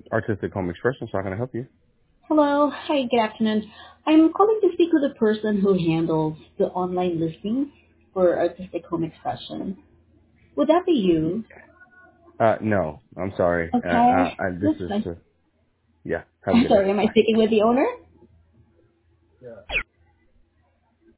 Artistic Home Expressions, how can I help you? Hello. Hi, good afternoon. I'm calling to speak with the person who handles the online listings for Artistic Home Expression. Would that be you? No, I'm sorry. Okay. This That's is, fine. yeah, have a I'm good day. sorry, am I Bye. speaking with the owner?